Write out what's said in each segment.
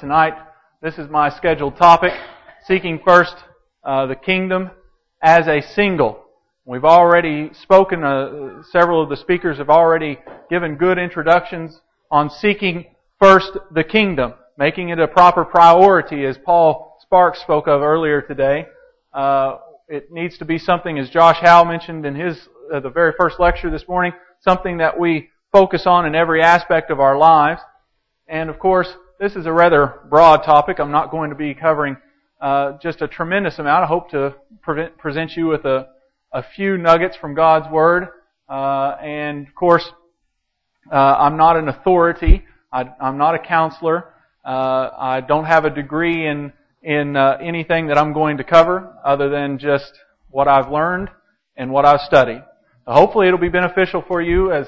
tonight. This is my scheduled topic, seeking first the kingdom as a single. We've already spoken, several of the speakers have already given good introductions on seeking first the kingdom, making it a proper priority, as Paul Sparks spoke of earlier today. It needs to be something, as Josh Howe mentioned in his the very first lecture this morning, something that we focus on in every aspect of our lives. And of course, this is a rather broad topic. I'm not going to be covering just a tremendous amount. I hope to present you with a few nuggets from God's Word. And of course, I'm not an authority. I'm not a counselor. I don't have a degree in anything that I'm going to cover other than just what I've learned and what I've studied. Hopefully it'll be beneficial for you as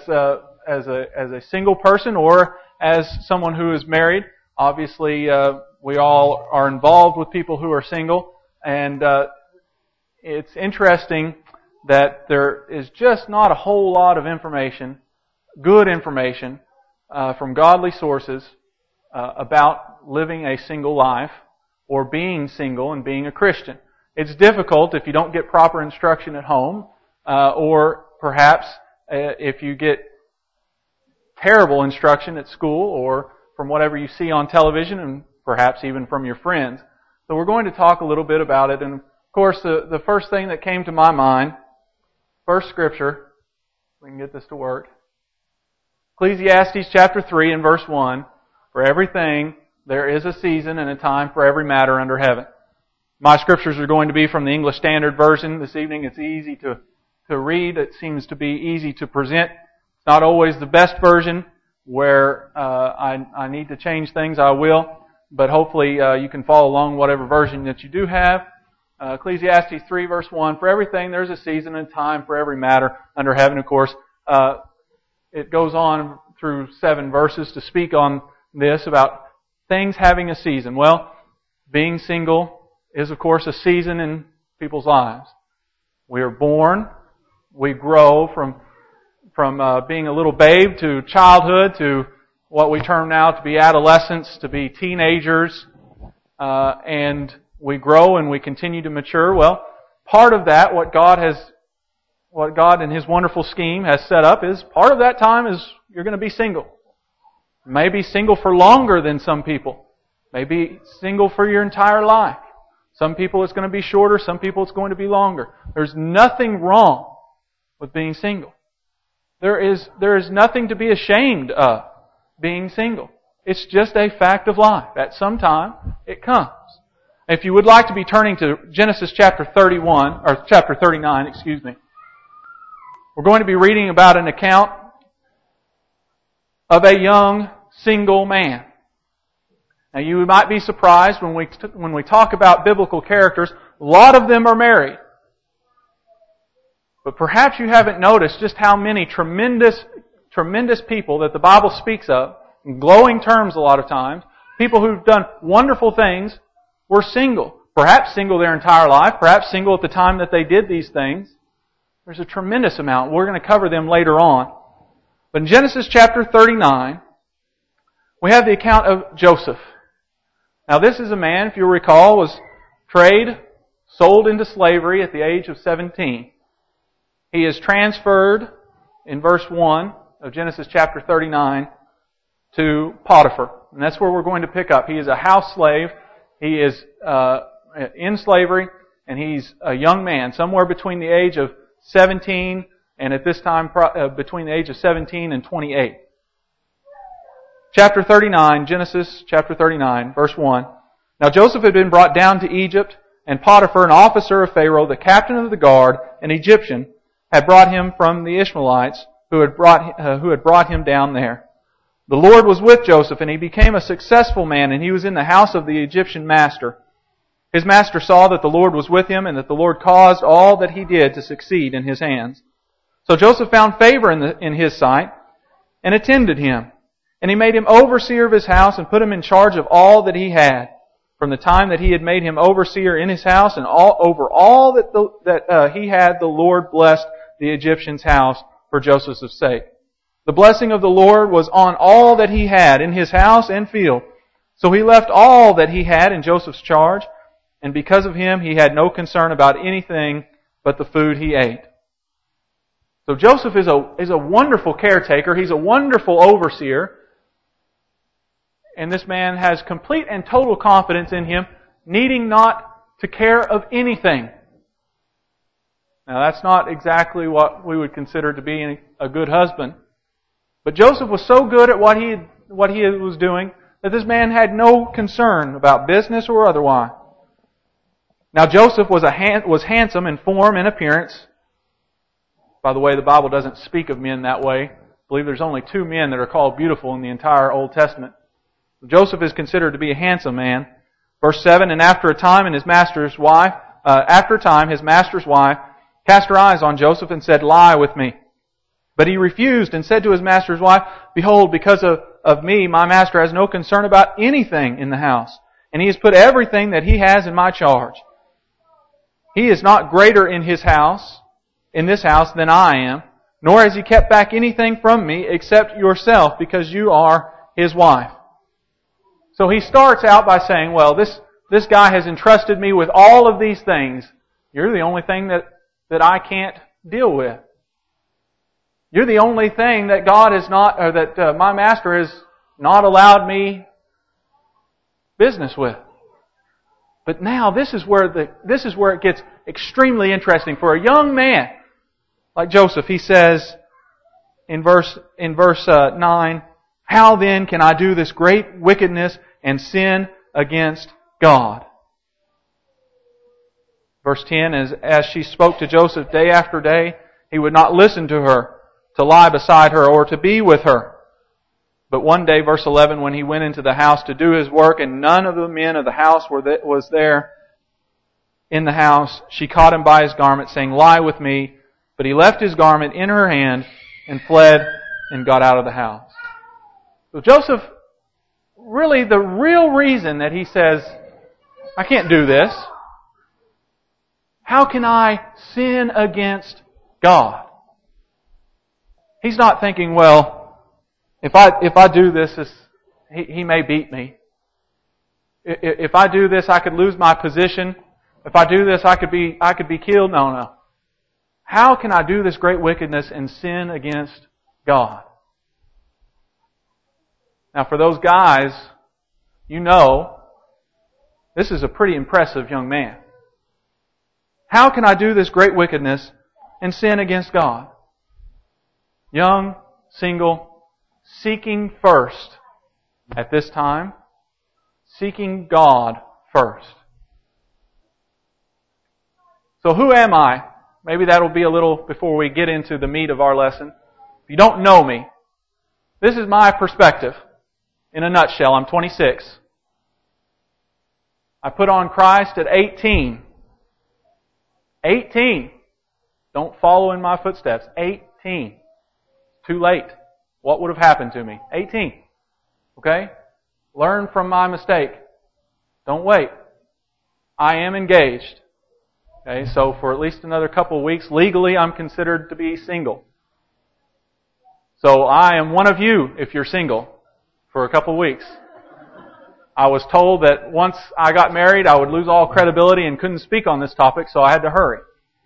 a single person or as someone who is married. Obviously, we all are involved with people who are single, and it's interesting that there is just not a whole lot of information, good information, from godly sources about living a single life or being single and being a Christian. It's difficult if you don't get proper instruction at home, or perhaps if you get terrible instruction at school or from whatever you see on television and perhaps even from your friends. So we're going to talk a little bit about it. And of course, the first thing that came to my mind, first scripture, we can get this to work. Ecclesiastes chapter 3 and verse 1, "For everything there is a season and a time for every matter under heaven." My scriptures are going to be from the English Standard Version this evening. It's easy to read. It seems to be easy to present. It's not always the best version. Where I need to change things, I will. But hopefully you can follow along whatever version that you do have. Ecclesiastes 3 verse 1, "For everything there's a season and time for every matter under heaven." Of course, it goes on through 7 verses to speak on this about things having a season. Well, being single is of course a season in people's lives. We are born, we grow from being a little babe to childhood to what we term now to be adolescents, to be teenagers, and we grow and we continue to mature. Well, part of that, what God in His wonderful scheme has set up is part of that time is you're going to be single. Maybe single for longer than some people. Maybe single for your entire life. Some people it's going to be shorter, some people it's going to be longer. There's nothing wrong with being single. There is nothing to be ashamed of being single. It's just a fact of life. At some time, it comes. If you would like to be turning to Genesis chapter 39, we're going to be reading about an account of a young single man. Now you might be surprised when we talk about biblical characters, a lot of them are married. But perhaps you haven't noticed just how many tremendous people that the Bible speaks of, in glowing terms a lot of times, people who've done wonderful things, were single. Perhaps single their entire life, perhaps single at the time that they did these things. There's a tremendous amount. We're going to cover them later on. But in Genesis chapter 39, we have the account of Joseph. Now this is a man, if you'll recall, was sold into slavery at the age of 17. He is transferred in verse 1 of Genesis chapter 39 to Potiphar. And that's where we're going to pick up. He is a house slave. He is in slavery, and he's a young man, somewhere between the age of 17 and at this time between the age of 17 and 28. Chapter 39, Genesis chapter 39, verse 1. "Now Joseph had been brought down to Egypt, and Potiphar, an officer of Pharaoh, the captain of the guard, an Egyptian, had brought him from the Ishmaelites who had brought him down there. The Lord was with Joseph, and he became a successful man, and he was in the house of the Egyptian master. His master saw that the Lord was with him, and that the Lord caused all that he did to succeed in his hands. So Joseph found favor in his sight, and attended him. And he made him overseer of his house, and put him in charge of all that he had. From the time that he had made him overseer in his house, and over all that he had, the Lord blessed the Egyptian's house for Joseph's sake. The blessing of the Lord was on all that he had in his house and field, So he left all that he had in Joseph's charge, and because of him he had no concern about anything but the food he ate. So Joseph is a wonderful caretaker. He's a wonderful overseer. And this man has complete and total confidence in him, needing not to care of anything. Now that's not exactly what we would consider to be a good husband. But Joseph was so good at what he was doing that this man had no concern about business or otherwise. Now Joseph was handsome in form and appearance. By the way, the Bible doesn't speak of men that way. I believe there's only 2 men that are called beautiful in the entire Old Testament. Joseph is considered to be a handsome man. Verse 7, and after a time his master's wife cast her eyes on Joseph and said, lie with me. But he refused and said to his master's wife, behold, because of me, my master has no concern about anything in the house, and he has put everything that he has in my charge. He is not greater in this house, than I am, nor has he kept back anything from me except yourself, because you are his wife. So he starts out by saying, well, this guy has entrusted me with all of these things. You're the only thing that I can't deal with. You're the only thing that God has not, or that my master has not allowed me business with. But now this is where it gets extremely interesting for a young man like Joseph. He says in verse 9, how then can I do this great wickedness and sin against God? Verse 10, as she spoke to Joseph day after day, he would not listen to her, to lie beside her, or to be with her. But one day, verse 11, when he went into the house to do his work, and none of the men of the house was there in the house, she caught him by his garment, saying, lie with me. But he left his garment in her hand and fled and got out of the house. So Joseph, really the real reason that he says, I can't do this. How can I sin against God? He's not thinking, well, if I do this, he may beat me. If I do this, I could lose my position. If I do this, I could be killed. No. How can I do this great wickedness and sin against God? Now, for those guys, you know, this is a pretty impressive young man. How can I do this great wickedness and sin against God? Young, single, seeking first at this time, seeking God first. So who am I? Maybe that'll be a little before we get into the meat of our lesson. If you don't know me, this is my perspective. In a nutshell, I'm 26. I put on Christ at 18. 18. Don't follow in my footsteps. 18. Too late. What would have happened to me? 18. Okay? Learn from my mistake. Don't wait. I am engaged. Okay, so for at least another couple of weeks, legally I'm considered to be single. So I am one of you if you're single for a couple of weeks. I was told that once I got married, I would lose all credibility and couldn't speak on this topic, so I had to hurry.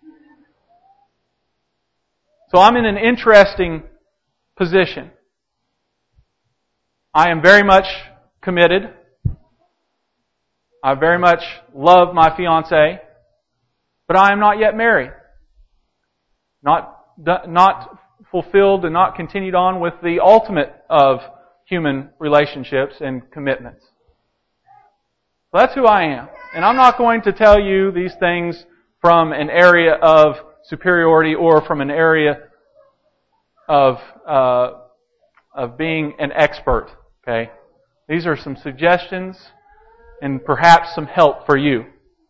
So I'm in an interesting position. I am very much committed. I very much love my fiancée, but I am not yet married. Not fulfilled and not continued on with the ultimate of human relationships and commitments. So that's who I am. And I'm not going to tell you these things from an area of superiority or from an area of being an expert. Okay? These are some suggestions and perhaps some help for you.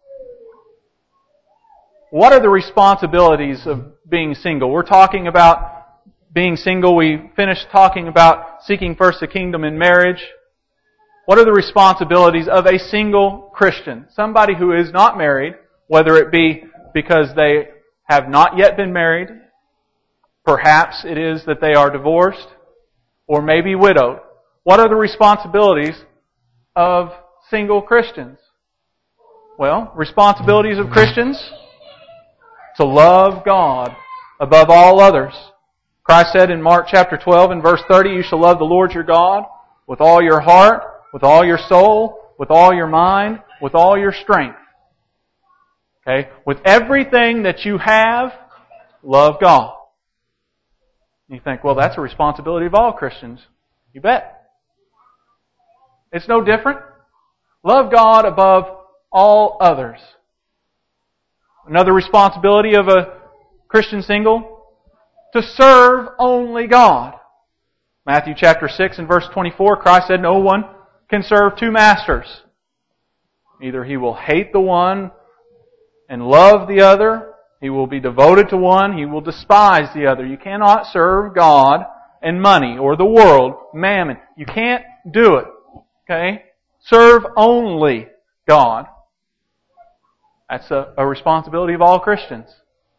What are the responsibilities of being single? We're talking about being single. We finished talking about seeking first the kingdom in marriage. What are the responsibilities of a single Christian? Somebody who is not married, whether it be because they have not yet been married, perhaps it is that they are divorced, or maybe widowed. What are the responsibilities of single Christians? Well, responsibilities of Christians: to love God above all others. Christ said in Mark chapter 12 and verse 30, "You shall love the Lord your God with all your heart, with all your soul, with all your mind, with all your strength." Okay? With everything that you have, love God. You think, well, that's a responsibility of all Christians. You bet. It's no different. Love God above all others. Another responsibility of a Christian single: to serve only God. Matthew chapter 6 and verse 24, Christ said, "No one can serve two masters. Either he will hate the one and love the other. He will be devoted to one. He will despise the other." You cannot serve God and money, or the world, mammon. You can't do it. Okay? Serve only God. That's a responsibility of all Christians.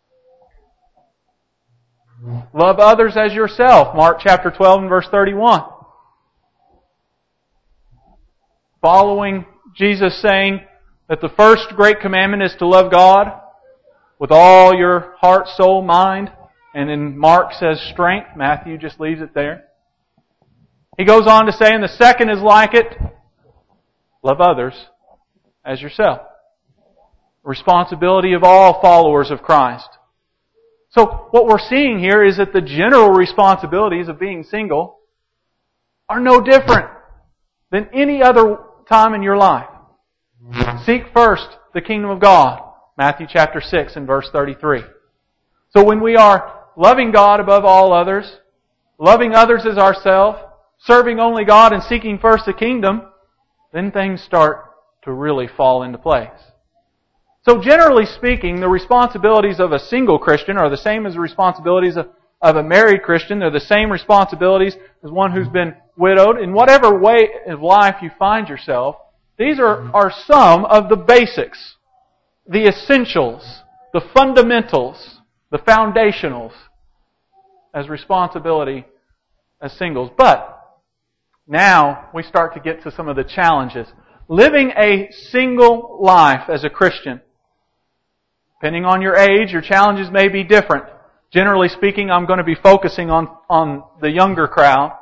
Love others as yourself. Mark chapter 12 and verse 31. Following Jesus saying that the first great commandment is to love God with all your heart, soul, mind, and then Mark says strength. Matthew just leaves it there. He goes on to say, and the second is like it: love others as yourself. Responsibility of all followers of Christ. So what we're seeing here is that the general responsibilities of being single are no different than any other time in your life. Seek first the kingdom of God. Matthew chapter 6 and verse 33. So when we are loving God above all others, loving others as ourselves, serving only God and seeking first the kingdom, then things start to really fall into place. So generally speaking, the responsibilities of a single Christian are the same as the responsibilities of a married Christian. They're the same responsibilities as one who's been widowed. In whatever way of life you find yourself, these are some of the basics, the essentials, the fundamentals, the foundationals as responsibility as singles. But now we start to get to some of the challenges. Living a single life as a Christian. Depending on your age, your challenges may be different. Generally speaking, I'm going to be focusing on the younger crowd.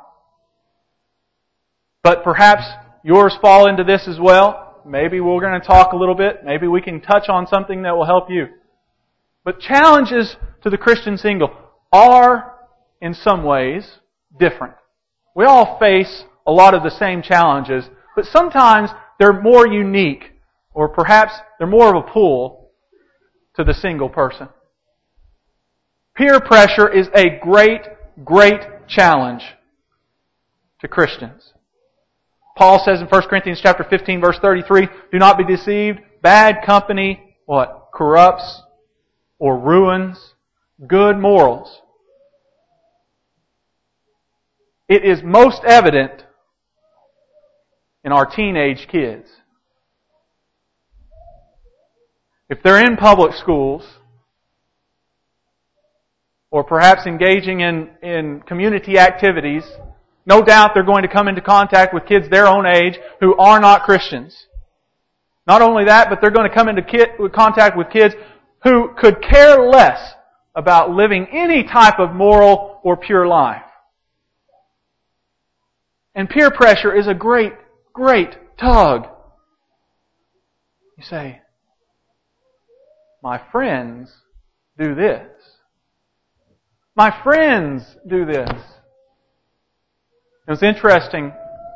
But perhaps yours fall into this as well. Maybe we're going to talk a little bit. Maybe we can touch on something that will help you. But challenges to the Christian single are, in some ways, different. We all face a lot of the same challenges, but sometimes they're more unique, or perhaps they're more of a pull to the single person. Peer pressure is a great, great challenge to Christians. Paul says in 1 Corinthians chapter 15, verse 33, "Do not be deceived. Bad company," what? "Corrupts or ruins good morals." It is most evident in our teenage kids. If they're in public schools, or perhaps engaging in community activities, no doubt they're going to come into contact with kids their own age who are not Christians. Not only that, but they're going to come into contact with kids who could care less about living any type of moral or pure life. And peer pressure is a great, great tug. You say, "My friends do this. My friends do this." It was interesting.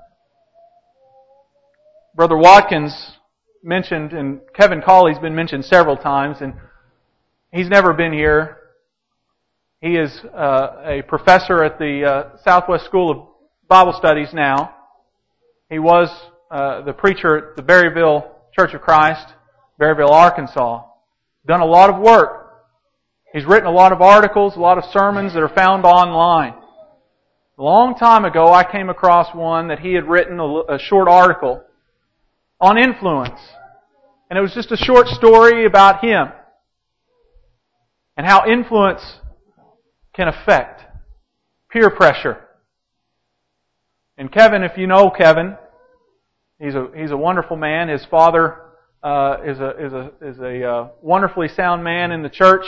Brother Watkins mentioned, and Kevin Cawley's been mentioned several times, and he's never been here. He is a professor at the Southwest School of Bible Studies now. He was the preacher at the Berryville Church of Christ, Berryville, Arkansas. Done a lot of work. He's written a lot of articles, a lot of sermons that are found online. A long time ago, I came across one that he had written a short article on influence. And it was just a short story about him and how influence can affect peer pressure. And Kevin, if you know Kevin, He's a wonderful man. His father is a wonderfully sound man in the church.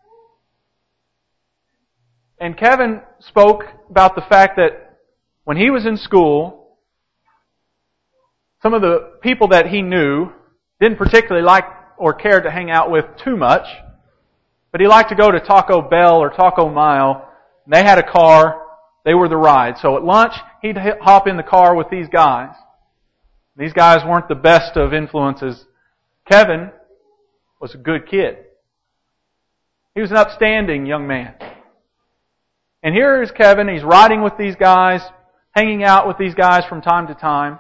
And Kevin spoke about the fact that when he was in school, some of the people that he knew didn't particularly like or care to hang out with too much, but he liked to go to Taco Bell or Taco Mile. They had a car. They were the ride. So at lunch, he'd hop in the car with these guys. These guys weren't the best of influences. Kevin was a good kid. He was an upstanding young man. And here is Kevin. He's riding with these guys, hanging out with these guys from time to time.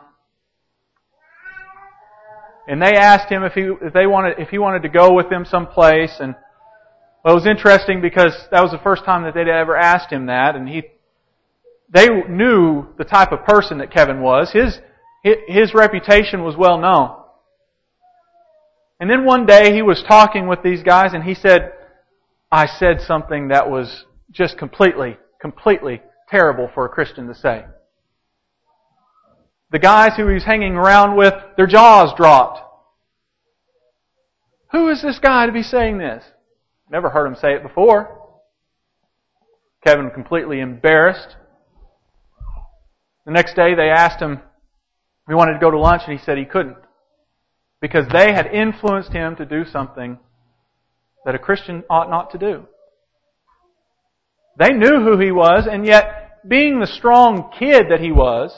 And they asked him if he wanted to go with them someplace. And well, it was interesting because that was the first time that they'd ever asked him that. And they knew the type of person that Kevin was. His reputation was well known. And then one day he was talking with these guys and he said, I said something that was just completely terrible for a Christian to say. The guys who he was hanging around with, their jaws dropped. Who is this guy to be saying this? Never heard him say it before. Kevin completely embarrassed. The next day they asked him if he wanted to go to lunch and he said he couldn't. Because they had influenced him to do something that a Christian ought not to do. They knew who he was, and yet, being the strong kid that he was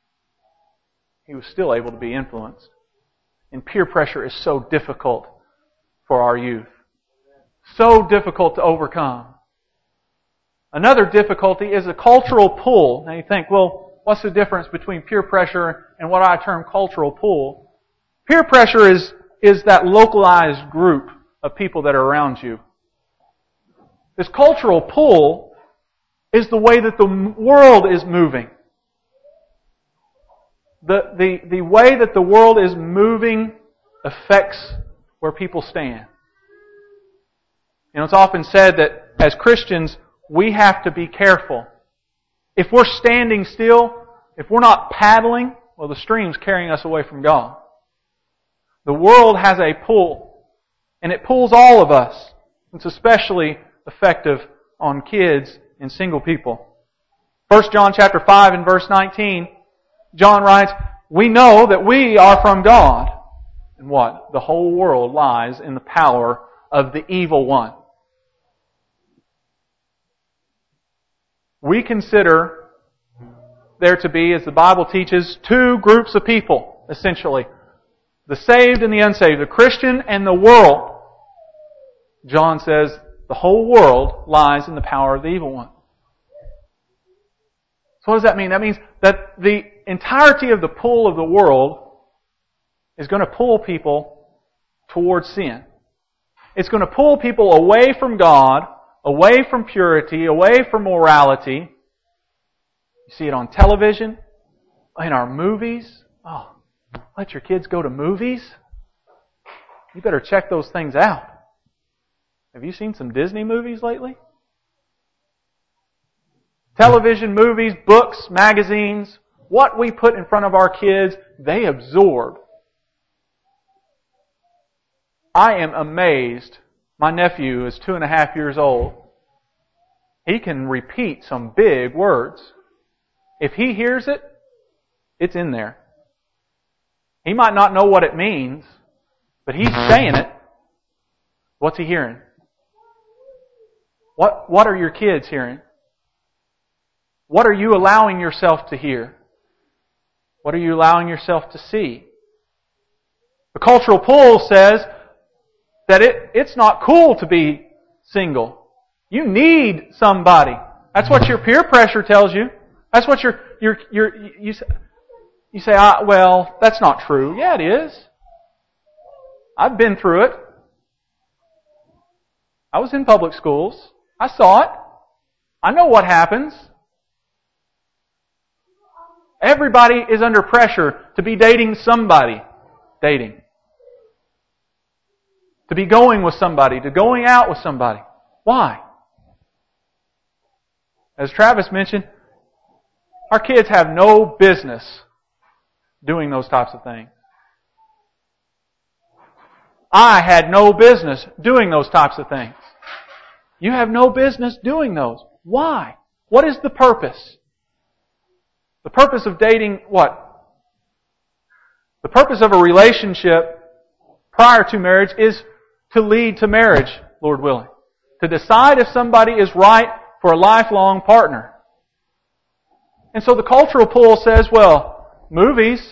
still able to be influenced. And peer pressure is so difficult for our youth. So difficult to overcome. Another difficulty is a cultural pull. Now you think, well, what's the difference between peer pressure and what I term cultural pull? Peer pressure is that localized group of people that are around you. This cultural pull is the way that the world is moving. The way that the world is moving affects where people stand. You know, it's often said that as Christians, we have to be careful. If we're standing still, if we're not paddling, well, the stream's carrying us away from God. The world has a pull, and it pulls all of us. It's especially effective on kids and single people. 1 John chapter 5 and verse 19, John writes, we know that we are from God. And what? The whole world lies in the power of the evil one. We consider there to be, as the Bible teaches, two groups of people, essentially. The saved and the unsaved, the Christian and the world. John says the whole world lies in the power of the evil one. So what does that mean? That means that the entirety of the pull of the world is going to pull people towards sin. It's going to pull people away from God, away from purity, away from morality. You see it on television, in our movies. Oh, let your kids go to movies? You better check those things out. Have you seen some Disney movies lately? Television, movies, books, magazines, what we put in front of our kids, they absorb. I am amazed. My nephew is 2.5 years old. He can repeat some big words. If he hears it, it's in there. He might not know what it means, but he's saying it. What's he hearing? What are your kids hearing? What are you allowing yourself to hear? What are you allowing yourself to see? The cultural pull says that it's not cool to be single. You need somebody. That's what your peer pressure tells you. That's what you say, well, that's not true. Yeah, it is. I've been through it. I was in public schools. I saw it. I know what happens. Everybody is under pressure to be dating somebody. Dating. To be going with somebody. To going out with somebody. Why? As Travis mentioned, our kids have no business doing those types of things. I had no business doing those types of things. You have no business doing those. Why? What is the purpose? The purpose of dating what? The purpose of a relationship prior to marriage is to lead to marriage, Lord willing. To decide if somebody is right for a lifelong partner. And so the cultural pull says, well, movies.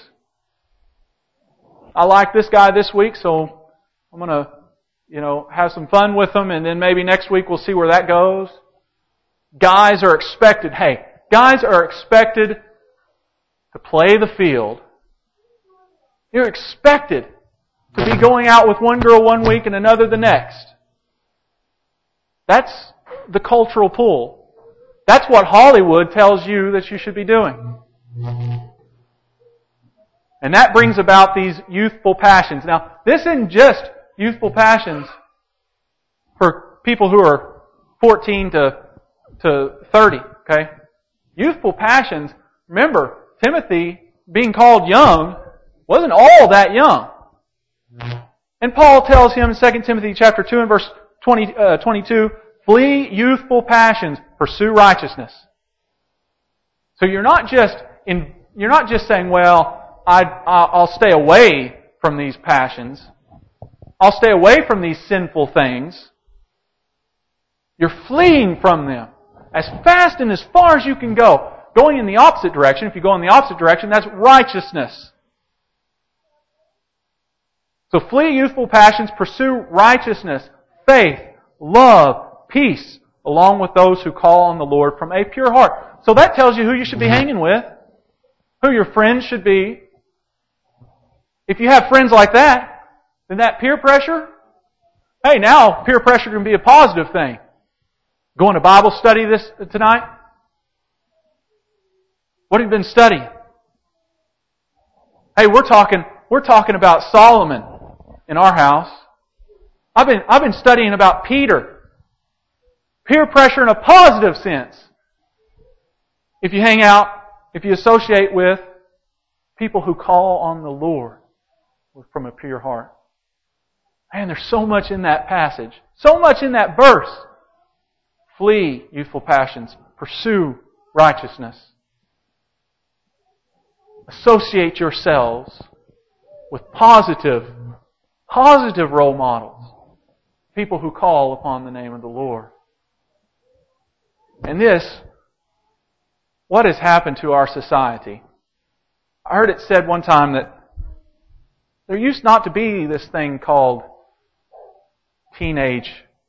I like this guy this week, so I'm going to, have some fun with them, and then maybe next week we'll see where that goes. Guys are expected to play the field. You're expected to be going out with one girl one week and another the next. That's the cultural pull. That's what Hollywood tells you that you should be doing. And that brings about these youthful passions. Now, this isn't just youthful passions for people who are 14 to 30, okay? Youthful passions, remember, Timothy, being called young, wasn't all that young. And Paul tells him in 2 Timothy chapter 2 and verse 22, flee youthful passions, pursue righteousness. So you're not just saying, well, I'll stay away from these passions. I'll stay away from these sinful things. You're fleeing from them as fast and as far as you can go. Going in the opposite direction, if you go in the opposite direction, that's righteousness. So flee youthful passions, pursue righteousness, faith, love, peace, along with those who call on the Lord from a pure heart. So that tells you who you should be hanging with, who your friends should be. If you have friends like that, then that peer pressure, hey, now peer pressure can be a positive thing. Going to Bible study tonight? What have you been studying? Hey, we're talking about Solomon in our house. I've been studying about Peter. Peer pressure in a positive sense. If you hang out, if you associate with people who call on the Lord from a pure heart. Man, there's so much in that passage. So much in that verse. Flee youthful passions. Pursue righteousness. Associate yourselves with positive role models. People who call upon the name of the Lord. And what has happened to our society? I heard it said one time that there used not to be this thing called teenage.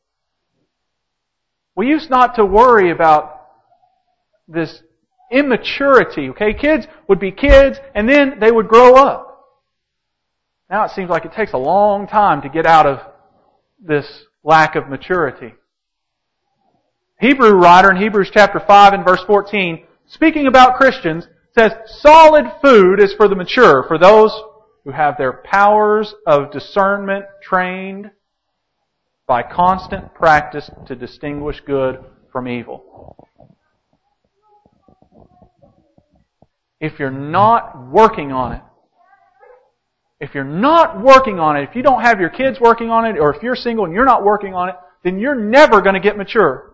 We used not to worry about this immaturity, okay? Kids would be kids and then they would grow up. Now it seems like it takes a long time to get out of this lack of maturity. Hebrew writer in Hebrews chapter 5 and verse 14, speaking about Christians, says, solid food is for the mature, for those who have their powers of discernment trained by constant practice to distinguish good from evil. If you're not working on it, if you don't have your kids working on it, or if you're single and you're not working on it, then you're never going to get mature.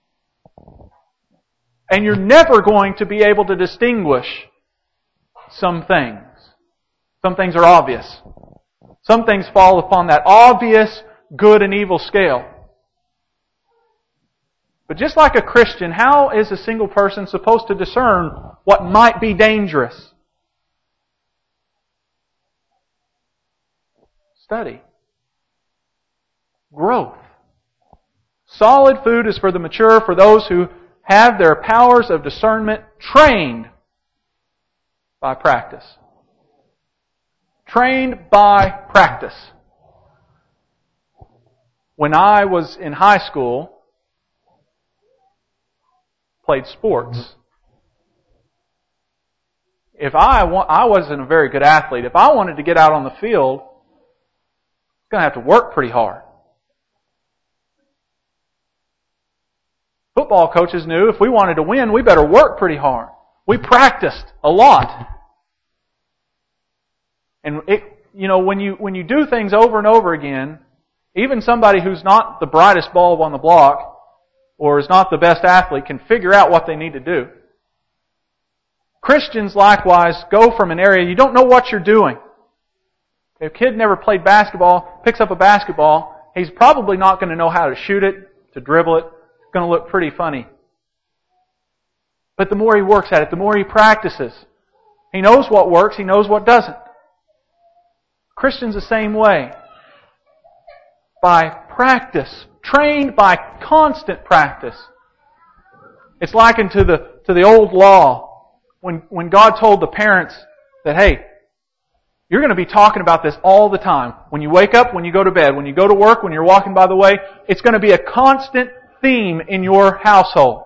And you're never going to be able to distinguish some things. Some things are obvious. Some things fall upon that obvious good and evil scale. But just like a Christian, how is a single person supposed to discern what might be dangerous? Study. Growth. Solid food is for the mature, for those who have their powers of discernment trained by practice. Trained by practice. When I was in high school, played sports. If I wasn't a very good athlete. If I wanted to get out on the field, I was going to have to work pretty hard. Football coaches knew if we wanted to win, we better work pretty hard. We practiced a lot. And when you do things over and over again, even somebody who's not the brightest bulb on the block or is not the best athlete can figure out what they need to do. Christians likewise go from an area you don't know what you're doing. If a kid never played basketball, picks up a basketball, he's probably not going to know how to shoot it, to dribble it. It's going to look pretty funny. But the more he works at it, the more he practices. He knows what works, he knows what doesn't. Christians the same way. By practice, trained by constant practice. It's likened to the old law when God told the parents that, hey, you're going to be talking about this all the time. When you wake up, when you go to bed, when you go to work, when you're walking by the way, it's going to be a constant theme in your household.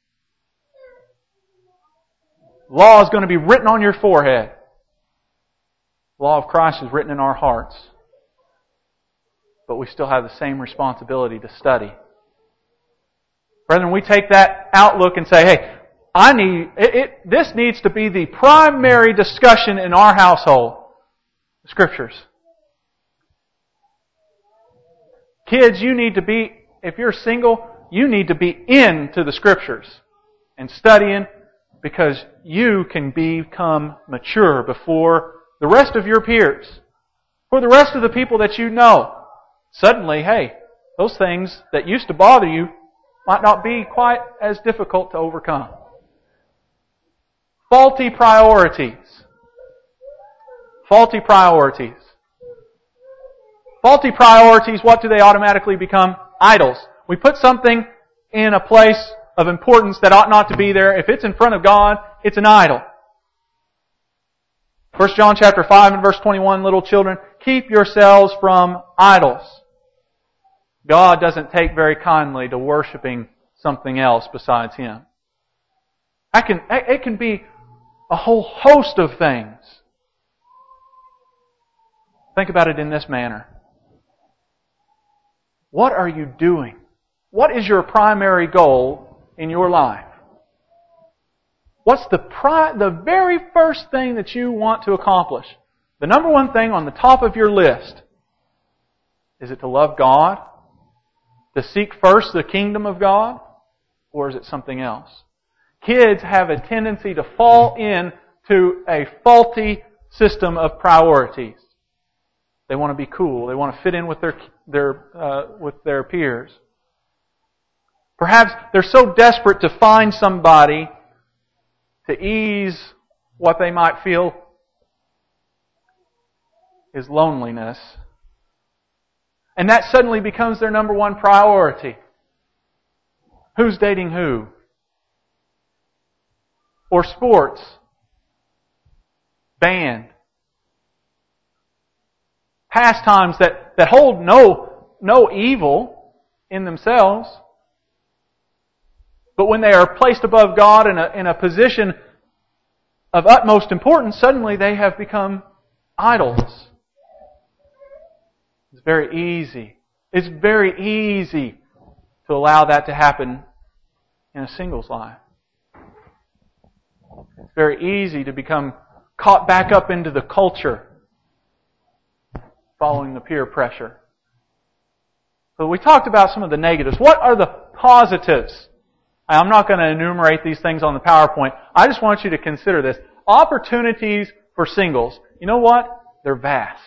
Law is going to be written on your forehead. The law of Christ is written in our hearts. But we still have the same responsibility to study. Brethren, we take that outlook and say, hey, this needs to be the primary discussion in our household. The Scriptures. Kids, if you're single, you need to be into the Scriptures and studying, because you can become mature before the rest of your peers, for the rest of the people that you know. Suddenly, hey, those things that used to bother you might not be quite as difficult to overcome. Faulty priorities. Faulty priorities. Faulty priorities, what do they automatically become? Idols. We put something in a place of importance that ought not to be there. If it's in front of God, it's an idol. 1 John chapter 5 and verse 21, little children, keep yourselves from idols. God doesn't take very kindly to worshiping something else besides Him. It can be a whole host of things. Think about it in this manner. What are you doing? What is your primary goal in your life? What's the very first thing that you want to accomplish? The number one thing on the top of your list. Is it to love God? To seek first the kingdom of God? Or is it something else? Kids have a tendency to fall into a faulty system of priorities. They want to be cool. They want to fit in with their peers. Perhaps they're so desperate to find somebody to ease what they might feel is loneliness. And that suddenly becomes their number one priority. Who's dating who? Or sports. Band. Pastimes that hold no evil in themselves. But when they are placed above God in a position of utmost importance, suddenly they have become idols. It's very easy. It's very easy to allow that to happen in a single's life. It's very easy to become caught back up into the culture following the peer pressure. So we talked about some of the negatives. What are the positives? I'm not going to enumerate these things on the PowerPoint. I just want you to consider this. Opportunities for singles. You know what? They're vast.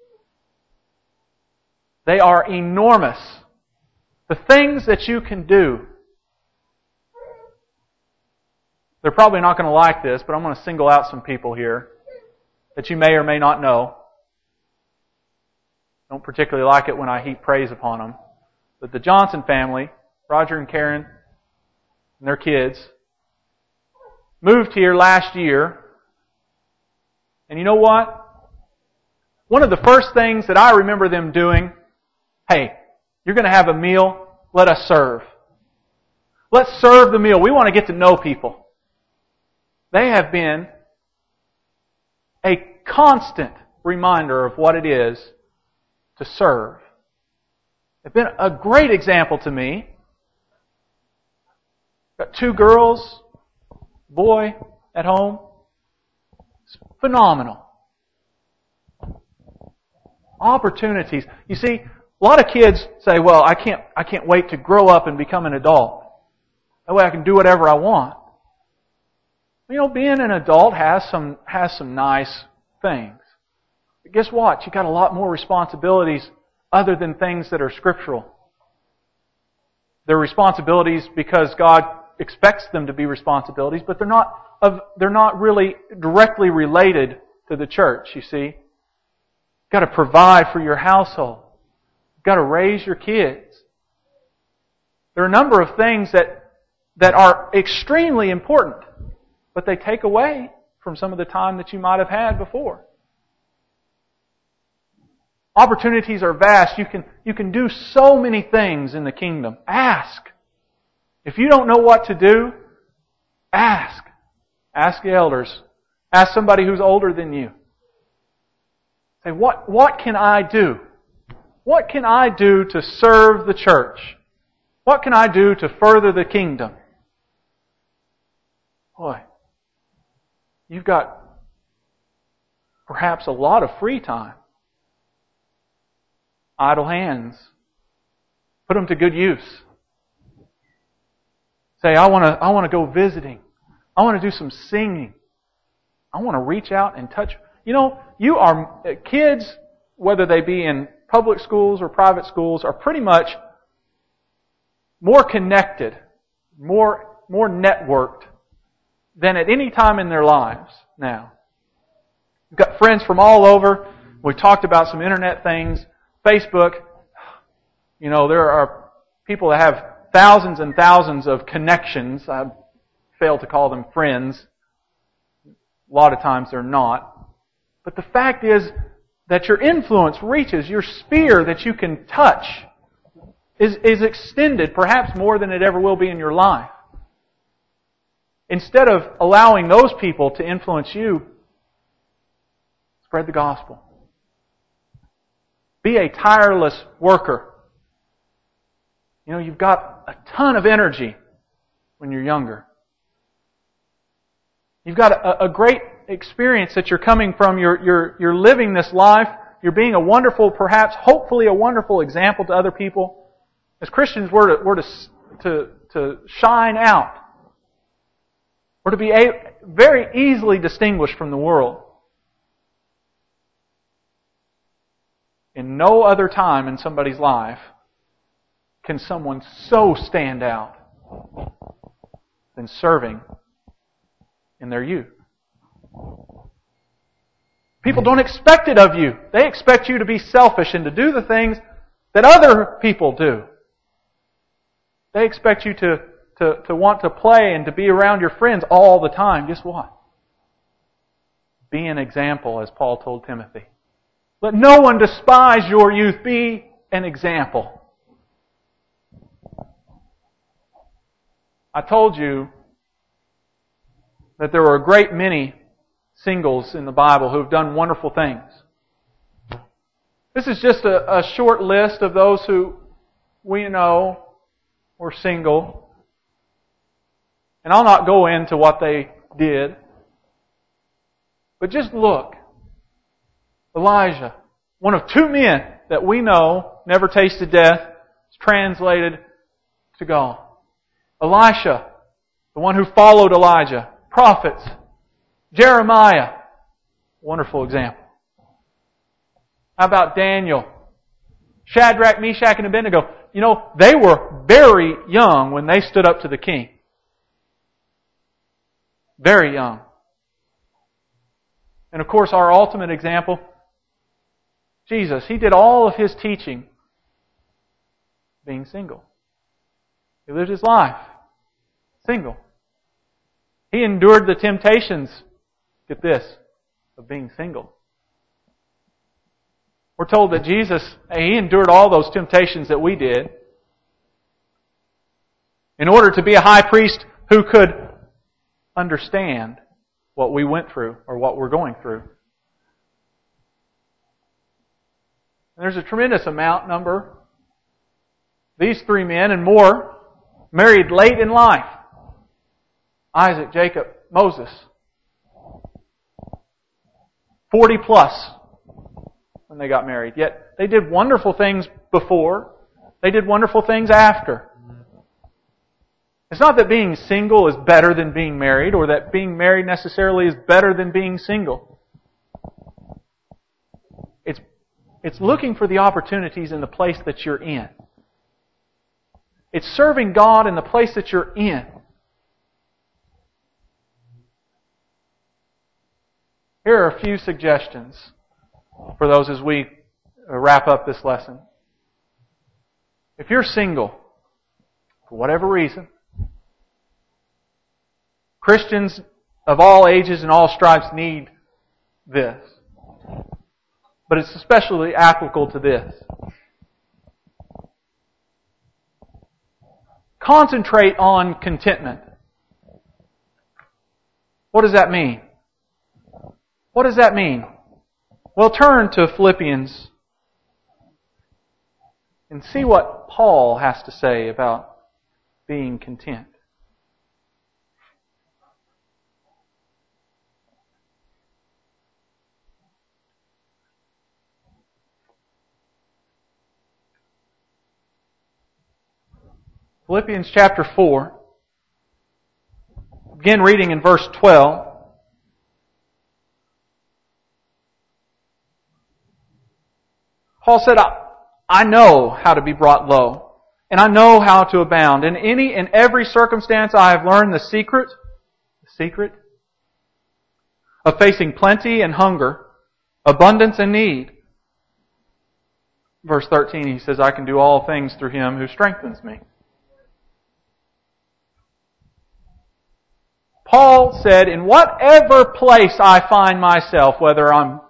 They are enormous. The things that you can do. They're probably not going to like this, but I'm going to single out some people here that you may or may not know. Don't particularly like it when I heap praise upon them. But the Johnson family, Roger and Karen, and their kids, moved here last year. And you know what? One of the first things that I remember them doing, hey, you're going to have a meal, let us serve. Let's serve the meal. We want to get to know people. They have been a constant reminder of what it is to serve. They've been a great example to me. Got 2 girls, boy at home. It's phenomenal. Opportunities. You see, a lot of kids say, well, I can't wait to grow up and become an adult. That way I can do whatever I want. You know, being an adult has some nice things. But guess what? You got a lot more responsibilities other than things that are scriptural. They're responsibilities because God expects them to be responsibilities, but they're not really directly related to the church, you see. You've got to provide for your household. You've got to raise your kids. There are a number of things that are extremely important, but they take away from some of the time that you might have had before. Opportunities are vast. You can do so many things in the kingdom. Ask. If you don't know what to do, ask. Ask the elders. Ask somebody who's older than you. Say, what can I do? What can I do to serve the church? What can I do to further the kingdom? Boy, you've got perhaps a lot of free time. Idle hands. Put them to good use. Say, I want to go visiting. I want to do some singing. I want to reach out and touch. You know, kids, whether they be in public schools or private schools, are pretty much more connected, more networked than at any time in their lives now. We've got friends from all over. We talked about some internet things. Facebook, you know, there are people that have thousands and thousands of connections. I fail to call them friends. A lot of times they're not. But the fact is that your influence reaches, your sphere that you can touch is extended perhaps more than it ever will be in your life. Instead of allowing those people to influence you, spread the gospel. Be a tireless worker. You know, you've got a ton of energy when you're younger. You've got a great experience that you're coming from. You're living this life. You're being a wonderful, perhaps, hopefully a wonderful example to other people. As Christians, we're to shine out. We're to be very easily distinguished from the world. In no other time in somebody's life can someone so stand out than serving in their youth. People don't expect it of you. They expect you to be selfish and to do the things that other people do. They expect you to want to play and to be around your friends all the time. Guess what? Be an example, as Paul told Timothy. Let no one despise your youth. Be an example. I told you that there were a great many singles in the Bible who have done wonderful things. This is just a short list of those who we know were single. And I'll not go into what they did. But just look. Elijah, one of two men that we know never tasted death, is translated to God. Elisha, the one who followed Elijah. Prophets. Jeremiah, wonderful example. How about Daniel? Shadrach, Meshach, and Abednego. You know, they were very young when they stood up to the king. Very young. And of course, our ultimate example, Jesus. He did all of His teaching being single. He lived His life single. He endured the temptations, get this, of being single. We're told that Jesus, He endured all those temptations that we did in order to be a high priest who could understand what we went through or what we're going through. And there's a tremendous number. These three men and more married late in life. Isaac, Jacob, Moses. 40 plus. when they got married. Yet they did wonderful things before. They did wonderful things after. It's not that being single is better than being married, or that being married necessarily is better than being single. It's looking for the opportunities in the place that you're in. It's serving God in the place that you're in. Here are a few suggestions for those as we wrap up this lesson. If you're single, for whatever reason, Christians of all ages and all stripes need this. But it's especially applicable to this. Concentrate on contentment. What does that mean? What does that mean? Well, turn to Philippians and see what Paul has to say about being content. Philippians chapter 4. Begin reading in verse 12. Paul said, I know how to be brought low, and I know how to abound. In any and every circumstance I have learned the secret of facing plenty and hunger, abundance and need. Verse 13, he says, I can do all things through Him who strengthens me. Paul said, in whatever place I find myself, whether I'm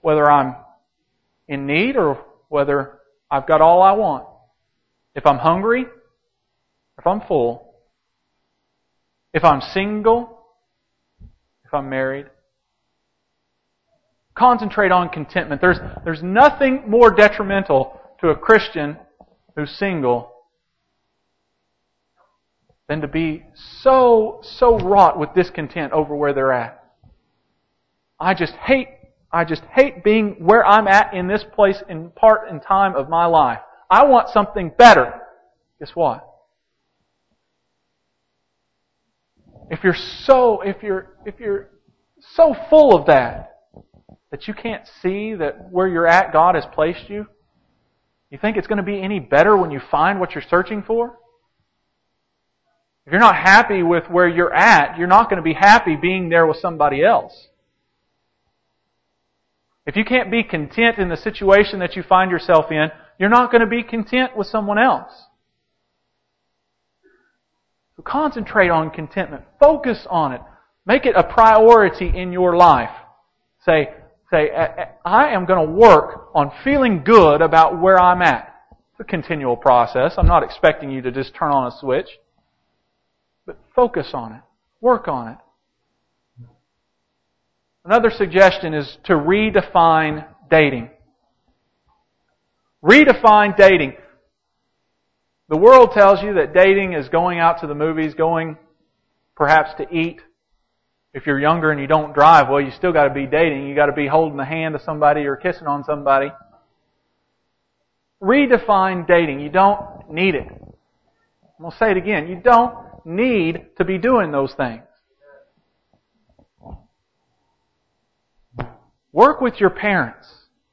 in need or whether I've got all I want, if I'm hungry, if I'm full, if I'm single, if I'm married, concentrate on contentment. There's nothing more detrimental to a Christian who's single than to be so wrought with discontent over where they're at. I just hate being where I'm at in this place in part and time of my life. I want something better. Guess what? If you're so full of that you can't see that where you're at God has placed you, you think it's going to be any better when you find what you're searching for? If you're not happy with where you're at, you're not going to be happy being there with somebody else. If you can't be content in the situation that you find yourself in, you're not going to be content with someone else. So concentrate on contentment. Focus on it. Make it a priority in your life. Say, I am going to work on feeling good about where I'm at. It's a continual process. I'm not expecting you to just turn on a switch. But focus on it. Work on it. Another suggestion is to redefine dating. Redefine dating. The world tells you that dating is going out to the movies, going perhaps to eat. If you're younger and you don't drive, well, you still got to be dating. You got to be holding the hand of somebody or kissing on somebody. Redefine dating. You don't need it. I'm going to say it again. You don't need to be doing those things. Work with your parents.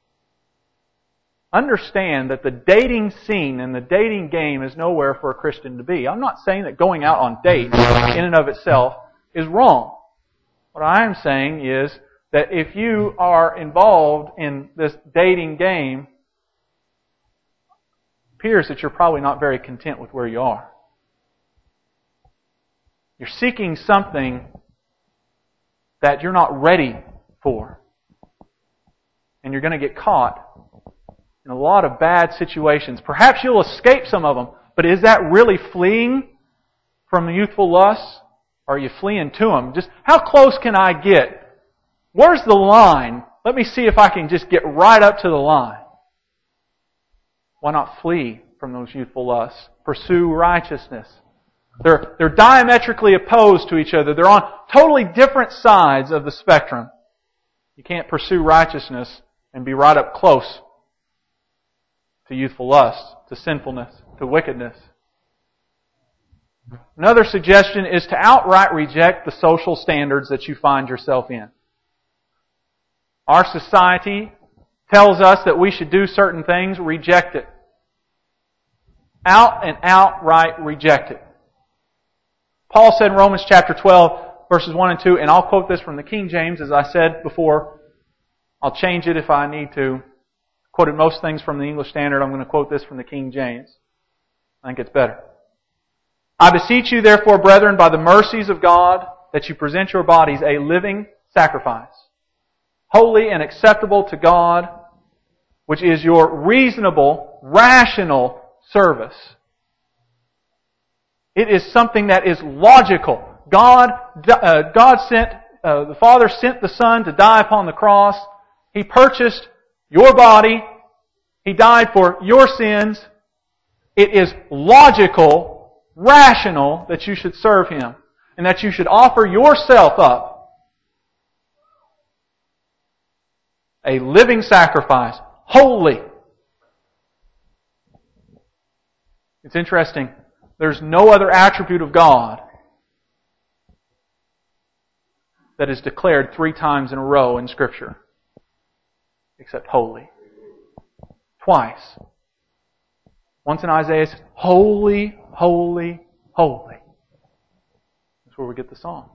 Understand that the dating scene and the dating game is nowhere for a Christian to be. I'm not saying that going out on dates in and of itself is wrong. What I am saying is that if you are involved in this dating game, it appears that you're probably not very content with where you are. You're seeking something that you're not ready for. And you're going to get caught in a lot of bad situations. Perhaps you'll escape some of them, but is that really fleeing from the youthful lusts? Or are you fleeing to them? Just how close can I get? Where's the line? Let me see if I can just get right up to the line. Why not flee from those youthful lusts? Pursue righteousness. They're diametrically opposed to each other. They're on totally different sides of the spectrum. You can't pursue righteousness and be right up close to youthful lust, to sinfulness, to wickedness. Another suggestion is to outright reject the social standards that you find yourself in. Our society tells us that we should do certain things, reject it. Outright reject it. Paul said in Romans chapter 12, verses 1 and 2, and I'll quote this from the King James, as I said before. I'll change it if I need to. Quoted most things from the English Standard. I'm going to quote this from the King James. I think it's better. I beseech you, therefore, brethren, by the mercies of God, that you present your bodies a living sacrifice, holy and acceptable to God, which is your reasonable, rational service. It is something that is logical. The Father sent the Son to die upon the cross. He purchased your body. He died for your sins. It is logical, rational that you should serve Him and that you should offer yourself up a living sacrifice, holy. It's interesting. There's no other attribute of God that is declared 3 times in a row in Scripture except holy. Twice. Once in Isaiah it says, holy, holy, holy. That's where we get the song.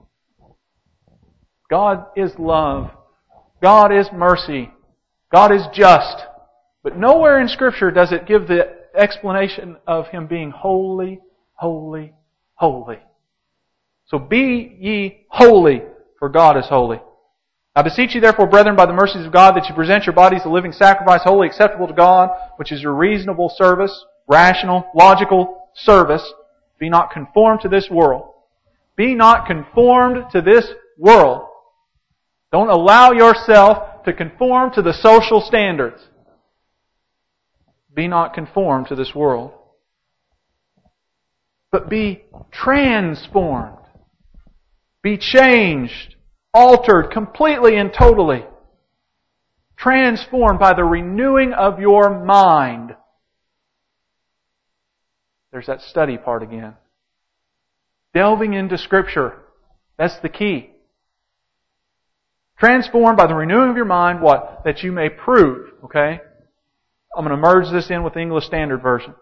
God is love. God is mercy. God is just. But nowhere in Scripture does it give the explanation of Him being holy, holy, holy. So be ye holy, for God is holy. I beseech you therefore, brethren, by the mercies of God, that you present your bodies a living sacrifice, holy, acceptable to God, which is your reasonable service, rational, logical service. Be not conformed to this world. Be not conformed to this world. Don't allow yourself to conform to the social standards. Be not conformed to this world. But be transformed. Be changed, altered completely and totally. Transformed by the renewing of your mind. There's that study part again. Delving into Scripture. That's the key. Transformed by the renewing of your mind, what? That you may prove, okay? I'm going to merge this in with the English Standard Version.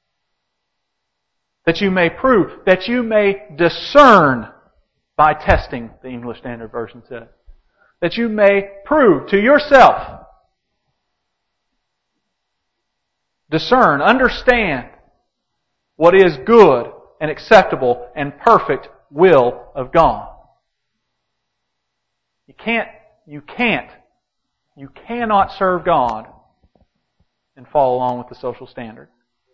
That you may prove, that you may discern by testing, the English Standard Version says. That you may prove to yourself, discern, understand what is good and acceptable and perfect will of God. You cannot serve God and follow along with the social standard.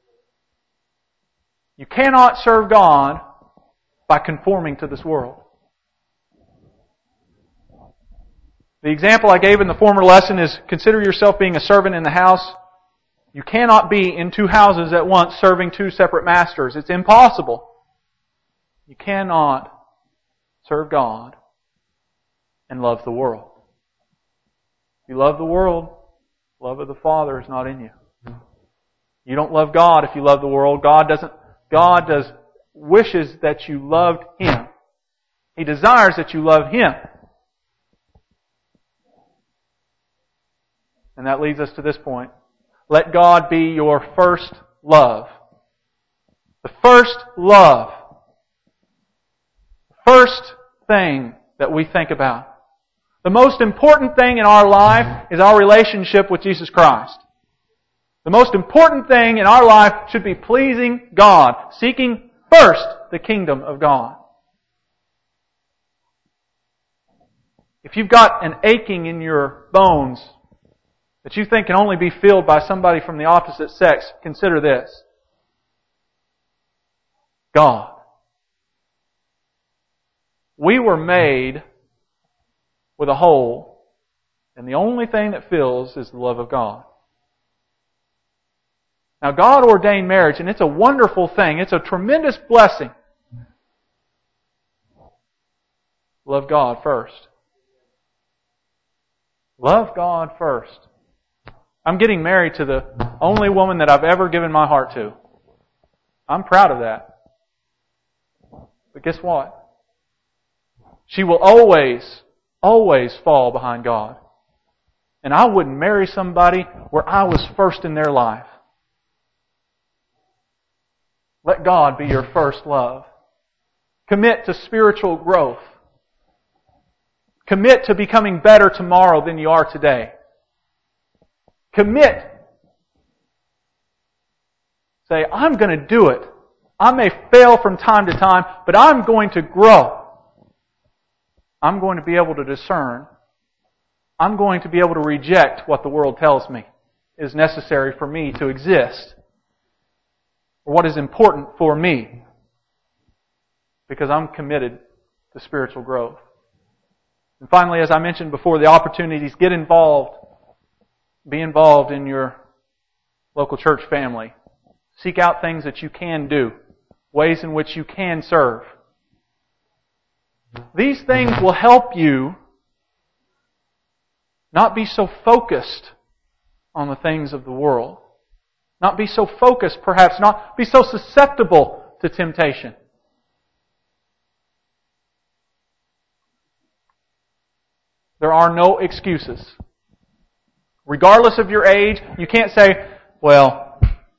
You cannot serve God by conforming to this world. The example I gave in the former lesson is consider yourself being a servant in the house. You cannot be in 2 houses at once serving 2 separate masters. It's impossible. You cannot serve God and love the world. If you love the world, love of the Father is not in you. You don't love God if you love the world. God wishes that you loved Him. He desires that you love Him. And that leads us to this point. Let God be your first love. The first love. The first thing that we think about. The most important thing in our life is our relationship with Jesus Christ. The most important thing in our life should be pleasing God, seeking first the kingdom of God. If you've got an aching in your bones that you think can only be filled by somebody from the opposite sex, consider this. God. We were made with a hole, and the only thing that fills is the love of God. Now, God ordained marriage, and it's a wonderful thing. It's a tremendous blessing. Love God first. Love God first. I'm getting married to the only woman that I've ever given my heart to. I'm proud of that. But guess what? She will always, always fall behind God. And I wouldn't marry somebody where I was first in their life. Let God be your first love. Commit to spiritual growth. Commit to becoming better tomorrow than you are today. Commit. Say, I'm going to do it. I may fail from time to time, but I'm going to grow. I'm going to be able to discern. I'm going to be able to reject what the world tells me is necessary for me to exist, or what is important for me, because I'm committed to spiritual growth. And finally, as I mentioned before, the opportunities, get involved. Be involved in your local church family. Seek out things that you can do, ways in which you can serve. These things will help you not be so focused on the things of the world. Not be so focused, perhaps, not be so susceptible to temptation. There are no excuses. Regardless of your age, you can't say, well,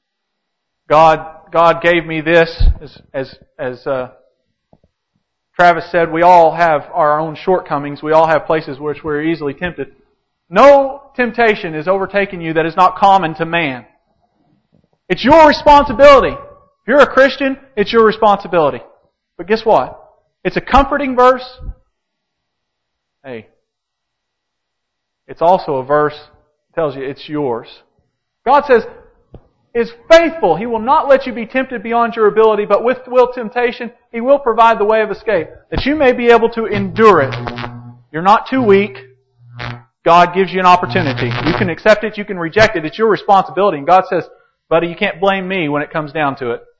God gave me this. As Travis said, we all have our own shortcomings. We all have places which we're easily tempted. No temptation is overtaking you that is not common to man. It's your responsibility. If you're a Christian, it's your responsibility. But guess what? It's a comforting verse. Hey, it's also a verse that tells you it's yours. God says, is faithful. He will not let you be tempted beyond your ability, but with temptation, He will provide the way of escape, that you may be able to endure it. You're not too weak. God gives you an opportunity. You can accept it, you can reject it. It's your responsibility. And God says, buddy, you can't blame me when it comes down to it.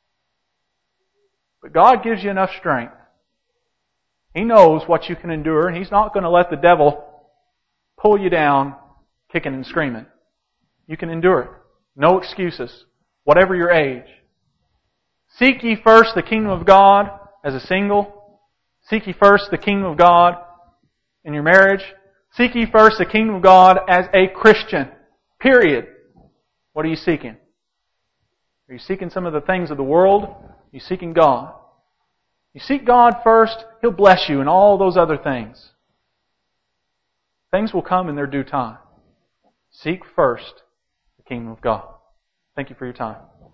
But God gives you enough strength. He knows what you can endure, and He's not going to let the devil pull you down, kicking and screaming. You can endure it. No excuses. Whatever your age. Seek ye first the kingdom of God as a single. Seek ye first the kingdom of God in your marriage. Seek ye first the kingdom of God as a Christian. Period. What are you seeking? Are you seeking some of the things of the world? Are you seeking God? You seek God first, He'll bless you in all those other things. Things will come in their due time. Seek first the kingdom of God. Thank you for your time.